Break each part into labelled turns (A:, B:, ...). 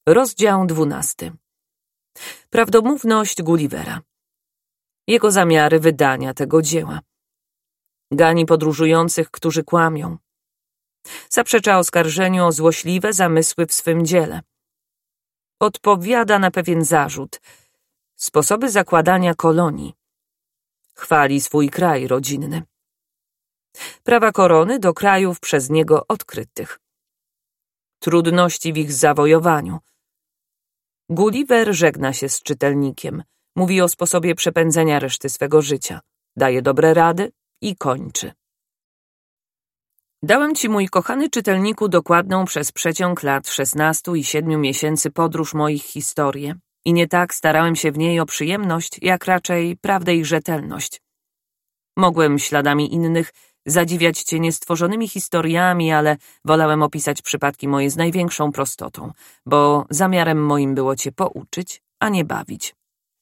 A: Rozdział 12. Prawdomówność Gullivera. Jego zamiary wydania tego dzieła. Gani podróżujących, którzy kłamią. Zaprzecza oskarżeniu o złośliwe zamysły w swym dziele. Odpowiada na pewien zarzut. Sposoby zakładania kolonii. Chwali swój kraj rodzinny. Prawa korony do krajów przez niego odkrytych. Trudności w ich zawojowaniu. Gulliver żegna się z czytelnikiem. Mówi o sposobie przepędzenia reszty swego życia. Daje dobre rady i kończy. Dałem ci, mój kochany czytelniku, dokładną przez przeciąg lat 16 i 7 miesięcy podróż moich historii i nie tak starałem się w niej o przyjemność, jak raczej prawdę i rzetelność. Mogłem śladami innych zadziwiać cię niestworzonymi historiami, ale wolałem opisać przypadki moje z największą prostotą, bo zamiarem moim było cię pouczyć, a nie bawić.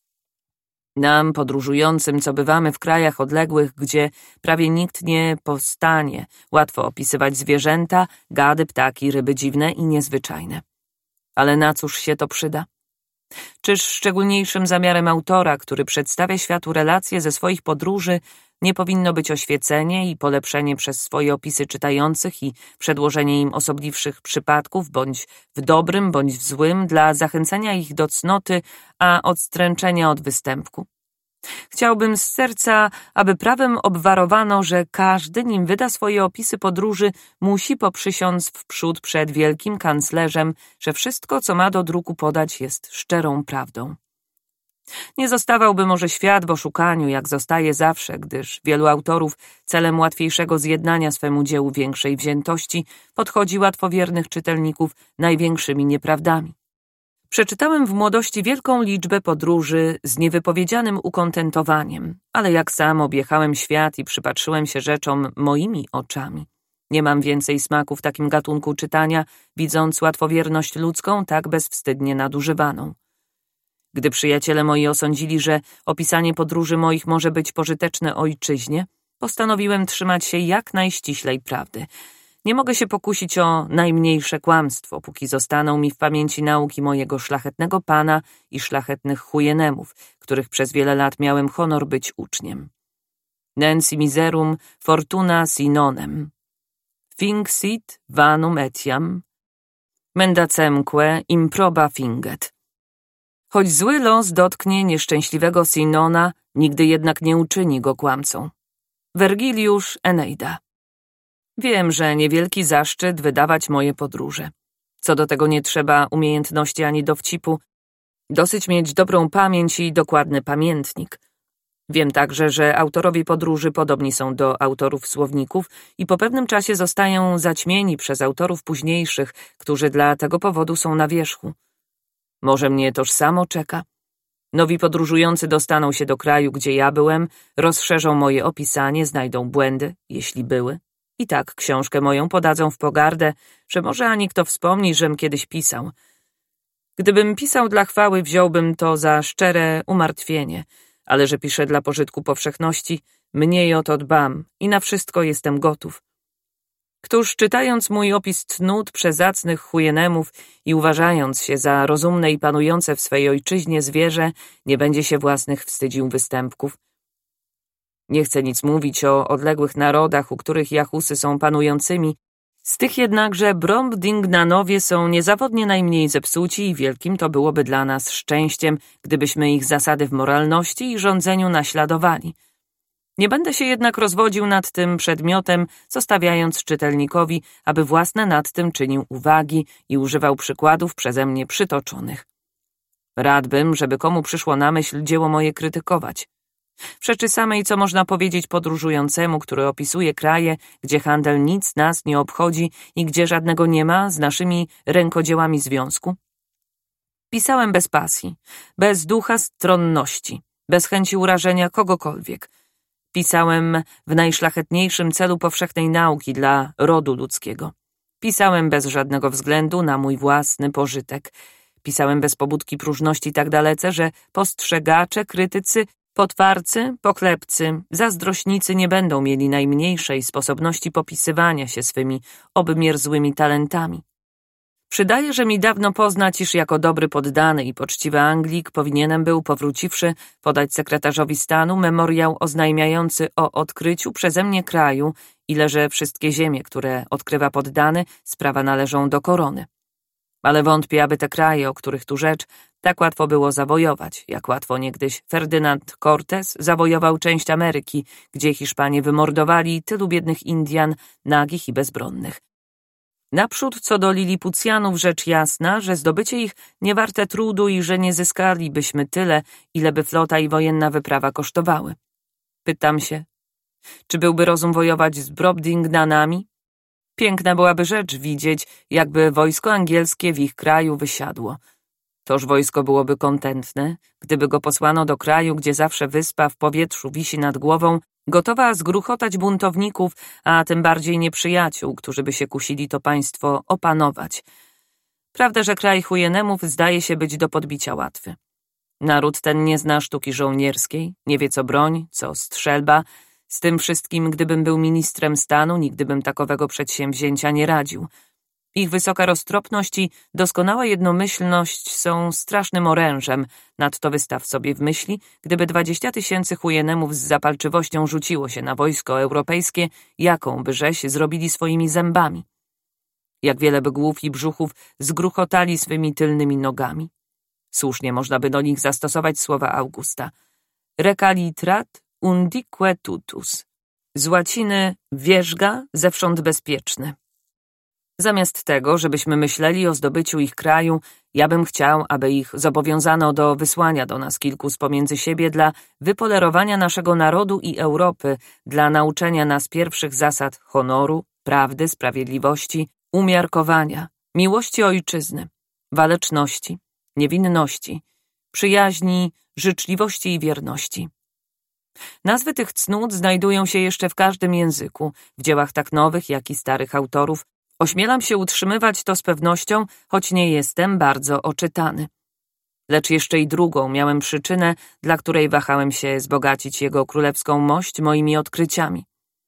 A: Nam, podróżującym, co bywamy w krajach odległych, gdzie prawie nikt nie powstanie, łatwo opisywać zwierzęta, gady, ptaki, ryby dziwne i niezwyczajne. Ale na cóż się to przyda? Czyż szczególniejszym zamiarem autora, który przedstawia światu relacje ze swoich podróży, nie powinno być oświecenie i polepszenie przez swoje opisy czytających i przedłożenie im osobliwszych przypadków, bądź w dobrym, bądź w złym, dla zachęcenia ich do cnoty, a odstręczenia od występku? Chciałbym z serca, aby prawem obwarowano, że każdy, nim wyda swoje opisy podróży, musi poprzysiąc wprzód przed wielkim kanclerzem, że wszystko, co ma do druku podać, jest szczerą prawdą. Nie zostawałby może świat w oszukaniu, jak zostaje zawsze, gdyż wielu autorów celem łatwiejszego zjednania swemu dziełu większej wziętości podchodzi łatwowiernych czytelników największymi nieprawdami. Przeczytałem w młodości wielką liczbę podróży z niewypowiedzianym ukontentowaniem, ale jak sam objechałem świat i przypatrzyłem się rzeczom moimi oczami. Nie mam więcej smaku w takim gatunku czytania, widząc łatwowierność ludzką tak bezwstydnie nadużywaną. Gdy przyjaciele moi osądzili, że opisanie podróży moich może być pożyteczne ojczyźnie, postanowiłem trzymać się jak najściślej prawdy. Nie mogę się pokusić o najmniejsze kłamstwo, póki zostaną mi w pamięci nauki mojego szlachetnego pana i szlachetnych hujenemów, których przez wiele lat miałem honor być uczniem. Nensi miserum fortuna sinonem. Finxit vanum etiam. Mendacemque improba finget. Choć zły los dotknie nieszczęśliwego Sinona, nigdy jednak nie uczyni go kłamcą. Wergiliusz Eneida. Wiem, że niewielki zaszczyt wydawać moje podróże. Co do tego nie trzeba umiejętności ani dowcipu. Dosyć mieć dobrą pamięć i dokładny pamiętnik. Wiem także, że autorowie podróży podobni są do autorów słowników i po pewnym czasie zostają zaćmieni przez autorów późniejszych, którzy dla tego powodu są na wierzchu. Może mnie toż samo czeka? Nowi podróżujący dostaną się do kraju, gdzie ja byłem, rozszerzą moje opisanie, znajdą błędy, jeśli były. I tak książkę moją podadzą w pogardę, że może ani kto wspomni, żem kiedyś pisał. Gdybym pisał dla chwały, wziąłbym to za szczere umartwienie, ale że piszę dla pożytku powszechności, mniej o to dbam i na wszystko jestem gotów. Któż, czytając mój opis cnót przezacnych hujenemów i uważając się za rozumne i panujące w swej ojczyźnie zwierzę, nie będzie się własnych wstydził występków? Nie chcę nic mówić o odległych narodach, u których Jachusy są panującymi. Z tych jednakże Brobdingnanowie są niezawodnie najmniej zepsuci i wielkim to byłoby dla nas szczęściem, gdybyśmy ich zasady w moralności i rządzeniu naśladowali. Nie będę się jednak rozwodził nad tym przedmiotem, zostawiając czytelnikowi, aby własne nad tym czynił uwagi i używał przykładów przeze mnie przytoczonych. Radbym, żeby komu przyszło na myśl dzieło moje krytykować. W rzeczy samej, co można powiedzieć podróżującemu, który opisuje kraje, gdzie handel nic nas nie obchodzi i gdzie żadnego nie ma z naszymi rękodziełami związku? Pisałem bez pasji, bez ducha stronności, bez chęci urażenia kogokolwiek. Pisałem w najszlachetniejszym celu powszechnej nauki dla rodu ludzkiego. Pisałem bez żadnego względu na mój własny pożytek. Pisałem bez pobudki próżności tak dalece, że postrzegacze, krytycy, potwarcy, pochlebcy, zazdrośnicy nie będą mieli najmniejszej sposobności popisywania się swymi obmierzłymi talentami. Przydaje, że mi dawno poznać, iż jako dobry poddany i poczciwy Anglik powinienem był, powróciwszy, podać sekretarzowi stanu memoriał oznajmiający o odkryciu przeze mnie kraju, ile że wszystkie ziemie, które odkrywa poddany, sprawa należą do korony. Ale wątpię, aby te kraje, o których tu rzecz, tak łatwo było zawojować, jak łatwo niegdyś Ferdynand Cortez zawojował część Ameryki, gdzie Hiszpanie wymordowali tylu biednych Indian, nagich i bezbronnych. Naprzód co do Lilipucjanów rzecz jasna, że zdobycie ich nie warte trudu i że nie zyskalibyśmy tyle, ile by flota i wojenna wyprawa kosztowały. Pytam się, czy byłby rozum wojować z Brobdingnanami? Piękna byłaby rzecz widzieć, jakby wojsko angielskie w ich kraju wysiadło. Toż wojsko byłoby kontentne, gdyby go posłano do kraju, gdzie zawsze wyspa w powietrzu wisi nad głową, gotowa zgruchotać buntowników, a tym bardziej nieprzyjaciół, którzy by się kusili to państwo opanować. Prawda, że kraj Hujenemów zdaje się być do podbicia łatwy. Naród ten nie zna sztuki żołnierskiej, nie wie co broń, co strzelba. Z tym wszystkim, gdybym był ministrem stanu, nigdy bym takowego przedsięwzięcia nie radził. Ich wysoka roztropność i doskonała jednomyślność są strasznym orężem, nadto wystaw sobie w myśli, gdyby 20 000 Hujenemów z zapalczywością rzuciło się na wojsko europejskie, jaką by rzeź zrobili swoimi zębami. Jak wiele by głów i brzuchów zgruchotali swymi tylnymi nogami. Słusznie można by do nich zastosować słowa Augusta. Recalitrat undique tutus. Z łaciny wierzga, zewsząd bezpieczny. Zamiast tego, żebyśmy myśleli o zdobyciu ich kraju, ja bym chciał, aby ich zobowiązano do wysłania do nas kilku z pomiędzy siebie dla wypolerowania naszego narodu i Europy, dla nauczenia nas pierwszych zasad honoru, prawdy, sprawiedliwości, umiarkowania, miłości ojczyzny, waleczności, niewinności, przyjaźni, życzliwości i wierności. Nazwy tych cnót znajdują się jeszcze w każdym języku, w dziełach tak nowych, jak i starych autorów. Ośmielam się utrzymywać to z pewnością, choć nie jestem bardzo oczytany. Lecz jeszcze i drugą miałem przyczynę, dla której wahałem się wzbogacić jego królewską mość moimi odkryciami.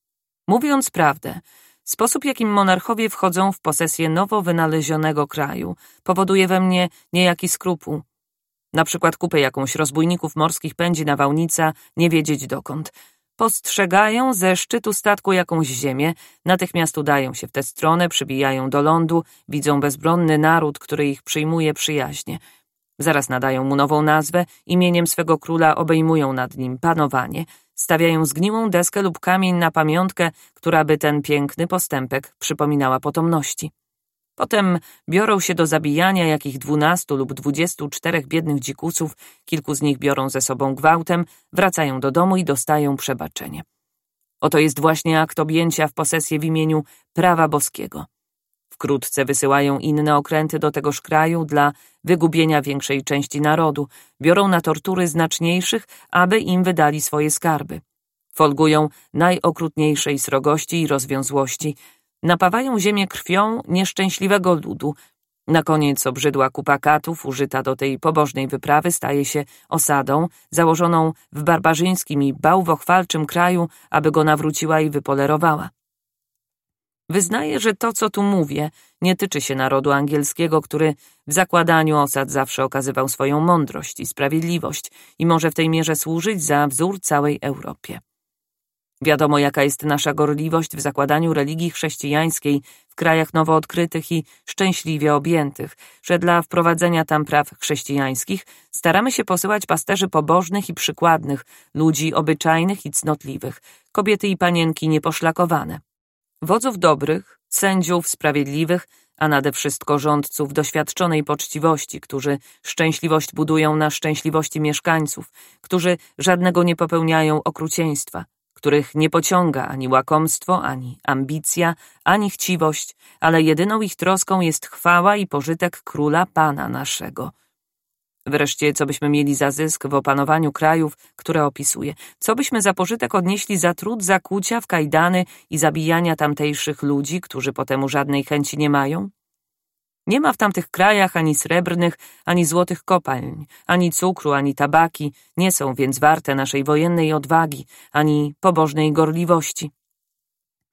A: Mówiąc prawdę, sposób, jakim monarchowie wchodzą w posesję nowo wynalezionego kraju, powoduje we mnie niejaki skrupuł. Na przykład kupę jakąś rozbójników morskich pędzi nawałnica, nie wiedzieć dokąd. Postrzegają ze szczytu statku jakąś ziemię, natychmiast udają się w tę stronę, przybijają do lądu, widzą bezbronny naród, który ich przyjmuje przyjaźnie. Zaraz nadają mu nową nazwę, imieniem swego króla obejmują nad nim panowanie, stawiają zgniłą deskę lub kamień na pamiątkę, która by ten piękny postępek przypominała potomności. Potem biorą się do zabijania jakich 12 lub 24 biednych dzikusów, kilku z nich biorą ze sobą gwałtem, wracają do domu i dostają przebaczenie. Oto jest właśnie akt objęcia w posesję w imieniu prawa boskiego. Wkrótce wysyłają inne okręty do tegoż kraju dla wygubienia większej części narodu, biorą na tortury znaczniejszych, aby im wydali swoje skarby. Folgują najokrutniejszej srogości i rozwiązłości, napawają ziemię krwią nieszczęśliwego ludu. Na koniec obrzydła kupa katów, użyta do tej pobożnej wyprawy, staje się osadą, założoną w barbarzyńskim i bałwochwalczym kraju, aby go nawróciła i wypolerowała. Wyznaję, że to, co tu mówię, nie tyczy się narodu angielskiego, który w zakładaniu osad zawsze okazywał swoją mądrość i sprawiedliwość i może w tej mierze służyć za wzór całej Europie. Wiadomo, jaka jest nasza gorliwość w zakładaniu religii chrześcijańskiej w krajach nowo odkrytych i szczęśliwie objętych, że dla wprowadzenia tam praw chrześcijańskich staramy się posyłać pasterzy pobożnych i przykładnych, ludzi obyczajnych i cnotliwych, kobiety i panienki nieposzlakowane, wodzów dobrych, sędziów sprawiedliwych, a nade wszystko rządców doświadczonej poczciwości, którzy szczęśliwość budują na szczęśliwości mieszkańców, którzy żadnego nie popełniają okrucieństwa, których nie pociąga ani łakomstwo, ani ambicja, ani chciwość, ale jedyną ich troską jest chwała i pożytek króla Pana naszego. Wreszcie, co byśmy mieli za zysk w opanowaniu krajów, które opisuję? Co byśmy za pożytek odnieśli za trud zakłucia w kajdany i zabijania tamtejszych ludzi, którzy po temu żadnej chęci nie mają? Nie ma w tamtych krajach ani srebrnych, ani złotych kopalń, ani cukru, ani tabaki, nie są więc warte naszej wojennej odwagi, ani pobożnej gorliwości.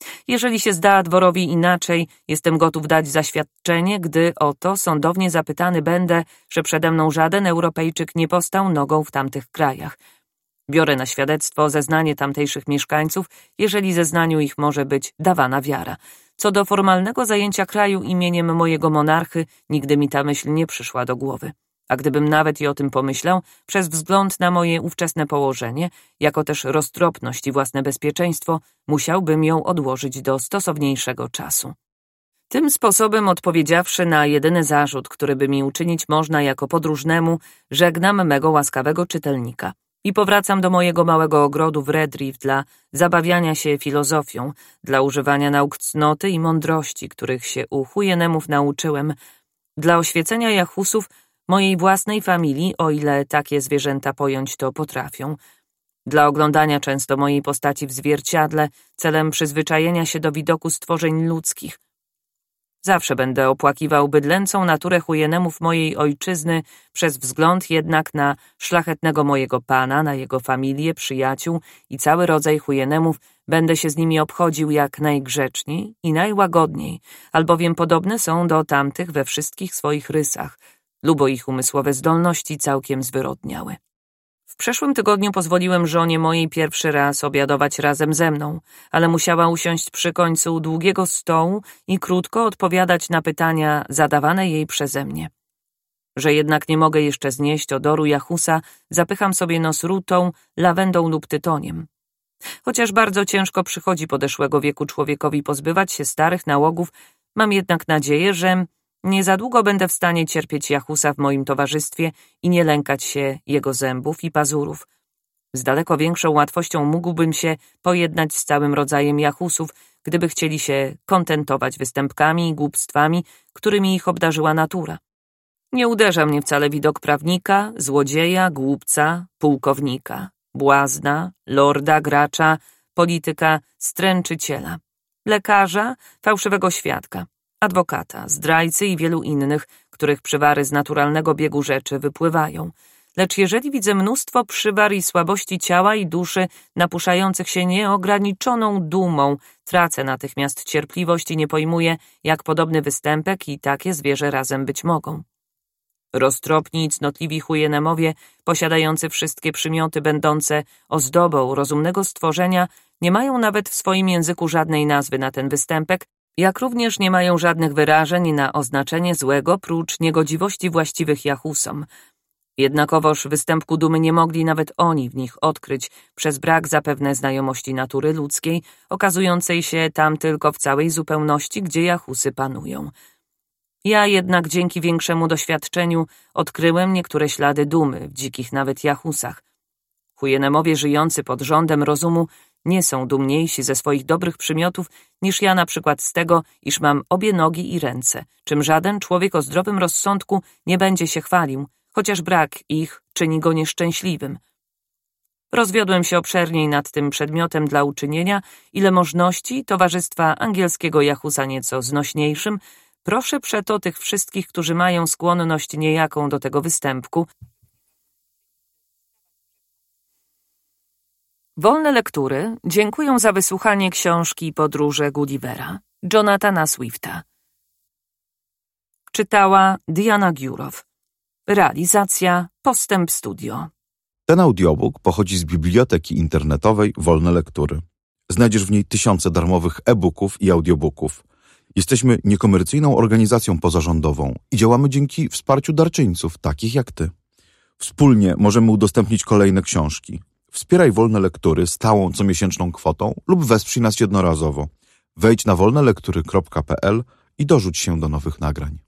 A: Jeżeli się zda dworowi inaczej, jestem gotów dać zaświadczenie, gdy oto sądownie zapytany będę, że przede mną żaden Europejczyk nie postał nogą w tamtych krajach. Biorę na świadectwo zeznanie tamtejszych mieszkańców, jeżeli zeznaniu ich może być dawana wiara. Co do formalnego zajęcia kraju imieniem mojego monarchy, nigdy mi ta myśl nie przyszła do głowy. A gdybym nawet i o tym pomyślał, przez wzgląd na moje ówczesne położenie, jako też roztropność i własne bezpieczeństwo, musiałbym ją odłożyć do stosowniejszego czasu. Tym sposobem, odpowiedziawszy na jedyny zarzut, który by mi uczynić można jako podróżnemu, żegnam mego łaskawego czytelnika i powracam do mojego małego ogrodu w Redriff dla zabawiania się filozofią, dla używania nauk cnoty i mądrości, których się u Huyenemów nauczyłem, dla oświecenia Jachusów, mojej własnej familii, o ile takie zwierzęta pojąć to potrafią, dla oglądania często mojej postaci w zwierciadle, celem przyzwyczajenia się do widoku stworzeń ludzkich. Zawsze będę opłakiwał bydlęcą naturę Huyenemów mojej ojczyzny, przez wzgląd jednak na szlachetnego mojego pana, na jego familię, przyjaciół i cały rodzaj Huyenemów, będę się z nimi obchodził jak najgrzeczniej i najłagodniej, albowiem podobne są do tamtych we wszystkich swoich rysach, lubo ich umysłowe zdolności całkiem zwyrodniały. W przeszłym tygodniu pozwoliłem żonie mojej pierwszy raz obiadować razem ze mną, ale musiała usiąść przy końcu długiego stołu i krótko odpowiadać na pytania zadawane jej przeze mnie. Że jednak nie mogę jeszcze znieść odoru Jachusa, zapycham sobie nos rutą, lawendą lub tytoniem. Chociaż bardzo ciężko przychodzi podeszłego wieku człowiekowi pozbywać się starych nałogów, mam jednak nadzieję, że nie za długo będę w stanie cierpieć Jachusa w moim towarzystwie i nie lękać się jego zębów i pazurów. Z daleko większą łatwością mógłbym się pojednać z całym rodzajem Jachusów, gdyby chcieli się kontentować występkami i głupstwami, którymi ich obdarzyła natura. Nie uderza mnie wcale widok prawnika, złodzieja, głupca, pułkownika, błazna, lorda, gracza, polityka, stręczyciela, lekarza, fałszywego świadka, adwokata, zdrajcy i wielu innych, których przywary z naturalnego biegu rzeczy wypływają. Lecz jeżeli widzę mnóstwo przywar i słabości ciała i duszy napuszających się nieograniczoną dumą, tracę natychmiast cierpliwość i nie pojmuję, jak podobny występek i takie zwierzę razem być mogą. Roztropni i cnotliwi Huyenemowie, posiadający wszystkie przymioty będące ozdobą rozumnego stworzenia, nie mają nawet w swoim języku żadnej nazwy na ten występek, jak również nie mają żadnych wyrażeń na oznaczenie złego prócz niegodziwości właściwych Jachusom. Jednakowoż występku dumy nie mogli nawet oni w nich odkryć przez brak zapewne znajomości natury ludzkiej, okazującej się tam tylko w całej zupełności, gdzie Jachusy panują. Ja jednak dzięki większemu doświadczeniu odkryłem niektóre ślady dumy w dzikich nawet Jachusach. Huyenemowie żyjący pod rządem rozumu nie są dumniejsi ze swoich dobrych przymiotów niż ja na przykład z tego, iż mam obie nogi i ręce, czym żaden człowiek o zdrowym rozsądku nie będzie się chwalił, chociaż brak ich czyni go nieszczęśliwym. Rozwiodłem się obszerniej nad tym przedmiotem dla uczynienia, ile możności towarzystwa angielskiego Jachusa nieco znośniejszym. Proszę przeto tych wszystkich, którzy mają skłonność niejaką do tego występku. Wolne lektury dziękuję za wysłuchanie książki Podróże Gullivera, Jonathana Swifta. Czytała Diana Giurow. Realizacja Postęp Studio.
B: Ten audiobook pochodzi z biblioteki internetowej Wolne Lektury. Znajdziesz w niej tysiące darmowych e-booków i audiobooków. Jesteśmy niekomercyjną organizacją pozarządową i działamy dzięki wsparciu darczyńców, takich jak ty. Wspólnie możemy udostępnić kolejne książki. Wspieraj Wolne Lektury stałą comiesięczną kwotą lub wesprzyj nas jednorazowo. Wejdź na wolnelektury.pl i dorzuć się do nowych nagrań.